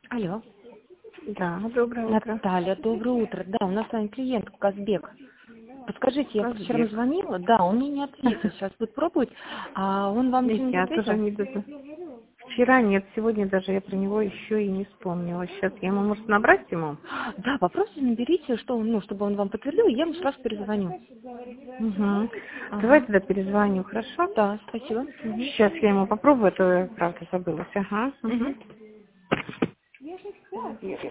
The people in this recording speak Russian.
Алло, Да, доброе утро. Наталья, доброе утро. Да, у нас с вами клиент Казбек. Подскажите, я вчера Казбек. звонила, да, он мне не ответил, сейчас будет пробовать, а он вам ничего не Я тоже ответил? не думаю. Вчера нет, сегодня даже я про него еще и не вспомнила. Сейчас я ему, может, набрать ему? Да, вопросы наберите, что, чтобы он вам подтвердил, и я ему сразу перезвоню. Угу. Давай Ага, тогда перезвоню, хорошо? да, спасибо. Мгм. Сейчас я ему попробую, а то я правда забылась. Ага. Мгм. Угу.